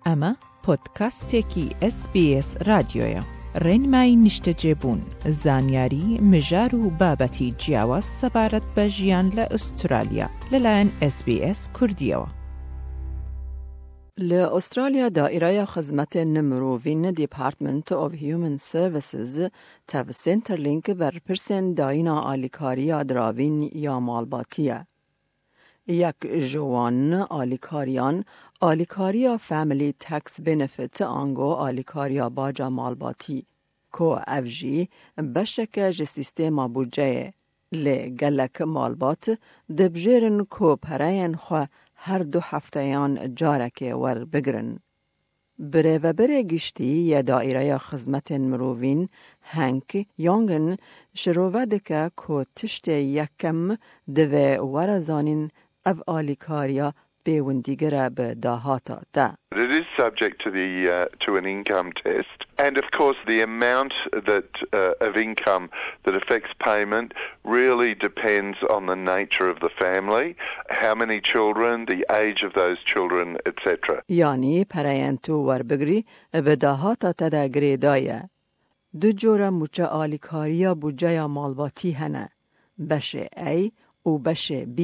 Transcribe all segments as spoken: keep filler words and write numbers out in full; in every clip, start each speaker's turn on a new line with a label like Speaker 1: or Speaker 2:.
Speaker 1: اما پودکاستێکی اس بی اس رادیۆیە. ڕێنمایی نیشتەجێبوون، زانیاری، مژار و بابەتی جیاواز سەبارەت بە ژیان لە ئوسترالیا لەلایەن اس بی اس کوردیەوە.
Speaker 2: لە ئوسترالیا دائیرەیە خزمەتên mirovîn Department of Human Services tev Centrelink berpirsên dayîna alîkariya diravîn ya malbatî. Yek ji wan alîkariyan alîkariya Family Tax Benefit ango alîkariya baca malbatî ku ev jî beşeke ji sîstêma bûceyê. Lê gelek malbat dibijêrin ku pereyên xwe her du hefteyan carekê werbigirin. Birêveberê giştî ya daireya xizmetên mirovîn Hank Young'in şirove dike ku tiştê yekem divê were zanîn ev alîkariya pêwendîgire bi dahata te.
Speaker 3: It is subject to the uh, to an income test, and of course the amount that uh, of income that affects payment really depends on the nature of the family, how many children, the age of those children, et cetera.
Speaker 2: Yani pereyên tu werbigirî bi dahata te de girêdaye. Du jora muça alîkariya bûceya malbatî hene, beşê A û beşê B.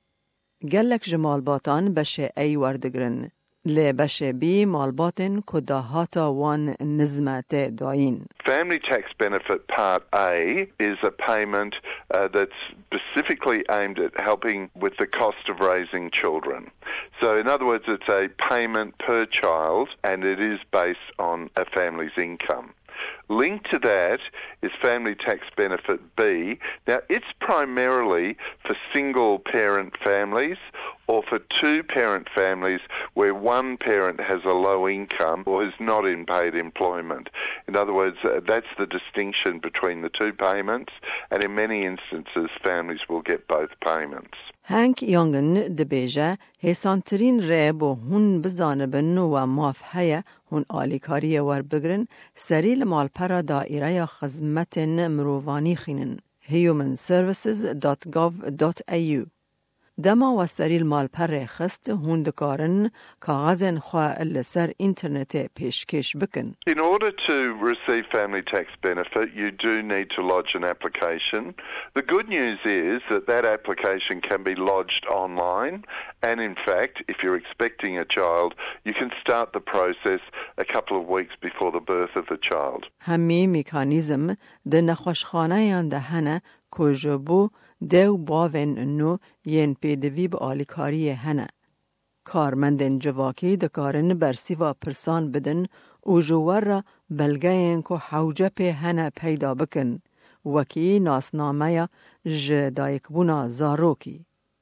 Speaker 2: Gelek ji malbatan beşê A werdigirin. Lê beşê B malbatên ku dahata wan nizme tê dayîn.
Speaker 3: Family Tax Benefit Part A is a payment uh, that's specifically aimed at helping with the cost of raising children. So in other words, it's a payment per child and it is based on a family's income. Linked to that is Family Tax Benefit B. Now, it's primarily for single-parent families or for two-parent families where one parent has a low income or is not in paid employment. In other words, uh, that's the distinction between the two payments, and in many instances, families will get both payments.
Speaker 2: Hank Young'in dibêje hêsantirîn rê bo hûn bizanibin û maf heye hûn alîkariyê werbigirin serî li malpera daireya xizmetên mirovanî xînin human services dot gov dot a u. Dema we serî li malperê xist hûn dikarin kaxezên xwe li ser internetê pêşkêş bikin.
Speaker 3: In order to receive family tax benefit, you do need to lodge an application. The good news is that that application can be lodged online, and in fact, if you're expecting a child, you can start the process a couple of weeks before the birth of the child.
Speaker 2: Hemî mekaniزم di nexweşxaneyan de hene ku ji bo dew bavên nû yên pêdivî bi alîkariyê hene. Karmendên civakî dikarin bersîva pirsan bidin û ji we re belgeyên ku hewcepê hene peyda bikin, wekî nasnameya ji dayîkbûna zarokî.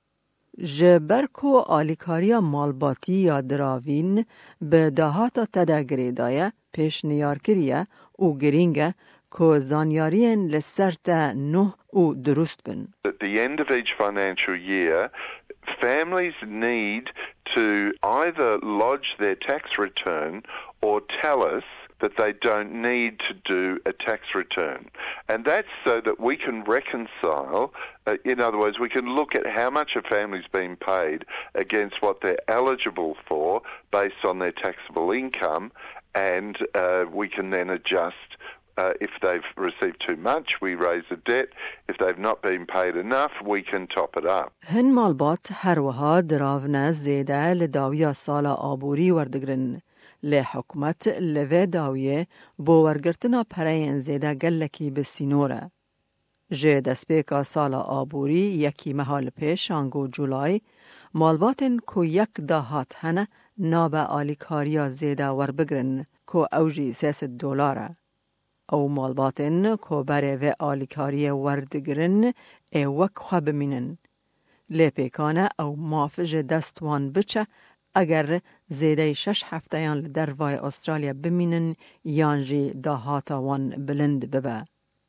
Speaker 2: Ji ber ku alîkariya malbatî ya diravîn bi dahata te de girêdaye, pêşniyarkiriye û girîng e ku zanyariyên li ser te nûh û durust bin.
Speaker 3: At the end of each financial year, families need to either lodge their tax return or tell us that they don't need to do a tax return. And that's so that we can reconcile, uh, in other words, we can look at how much a family's been paid against what they're eligible for based on their taxable income, and uh, we can then adjust. Uh, if they've received too much, we raise the debt. If they've not been paid enough, we can top it up.
Speaker 2: Hin malbat her wiha diravne zêde li dawiya sala aborî werdigirin. Lê hikûmet li vê dawiyê bo wergirtina pereyên zêde gelekî bi sînor e. Ji destpêka sala aborî yekî meha li pêş ango Julay, malbatên ku yek dahat hene nabe alîkariya zêde werbigirin ku ew jî sê sed dolar e. Ew malbatên ku berê vê alîkariyê werdigirin ê wek xwe bimînin. Lê pêkan e ew maf ji dest wan biçe eger zêdeyî şeş hefteyan li dervayê Astralya bimînin yan jî dahata wan bilind bibe.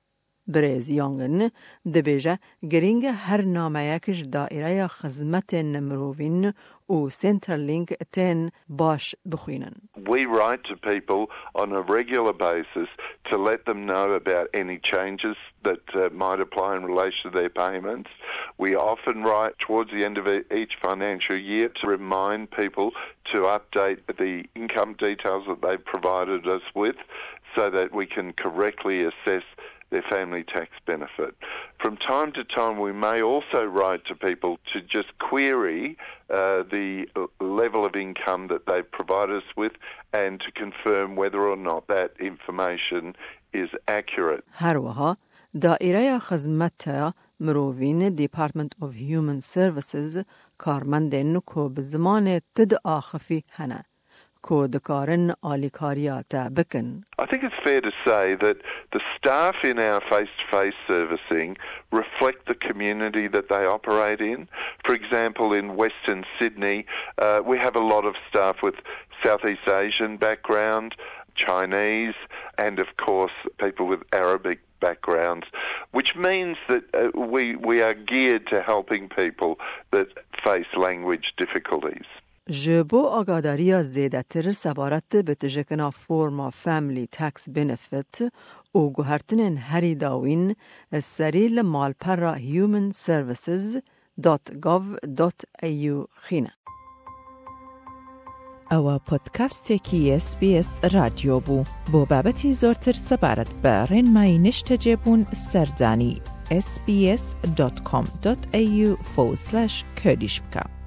Speaker 2: برز یانگن دبیجه گرینگ هر نامایکش دائره خدمت نمروین و سنترلینک تن باش بخوینن.
Speaker 3: We write to people on a regular basis to let them know about any changes that uh, might apply in relation to their payments. We often write towards the end of each financial year to remind people to update the income details that they've provided us with so that we can correctly assess their family tax benefit. From time to time, we may also write to people to just query uh, the level of income that they've provided us with and to confirm whether or not that information is accurate.
Speaker 2: هروها دائره خدمت مروین Department of Human Services کارمندن کو به زمان تد آخفی هنه. I think
Speaker 3: it's fair to say that the staff in our face-to-face servicing reflect the community that they operate in. For example, in Western Sydney, uh, we have a lot of staff with Southeast Asian background, Chinese, and of course people with Arabic backgrounds, which means that uh, we, we are geared to helping people that face language difficulties.
Speaker 2: جبو آگاداری زیاده تر سبارت به تجکنا فرما فامیلی تاکس بنفیت و گوهرتنین هری داوین سریل مالپرا هیومن سرویسز دات گاو دات ایو خینه.
Speaker 1: ئەوە پۆدکاستێکی اس بی اس رادیۆ بوو بۆ بابەتی زۆرتر سەبارەت بە ڕێنمایی نیشتەجێبوون سەردانی اس بی اس دات کۆم دات ئێ یو فۆرسڵەش کوردیش بکە.